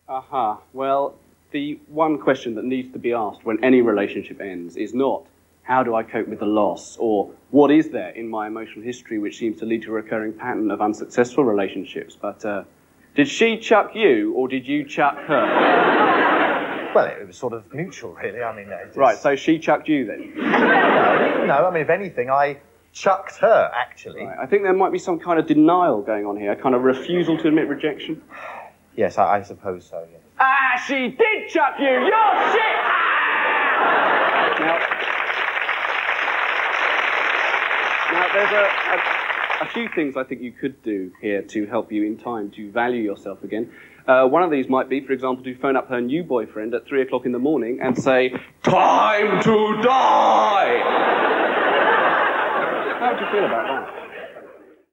Aha. Well, the one question that needs to be asked when any relationship ends is not, how do I cope with the loss? Or what is there in my emotional history which seems to lead to a recurring pattern of unsuccessful relationships? But did she chuck you, or did you chuck her? Well, it was sort of mutual, really. I mean, Right, so she chucked you then? No, I mean, if anything, I chucked her, actually. Right, I think there might be some kind of denial going on here, a kind of refusal to admit rejection. Yes, I suppose so, yes. Ah, she did chuck you! You're shit! Now, there's a few things I think you could do here to help you in time to value yourself again. One of these might be, for example, to phone up her new boyfriend at 3 o'clock in the morning and say, "Time to die!" How would you feel about that?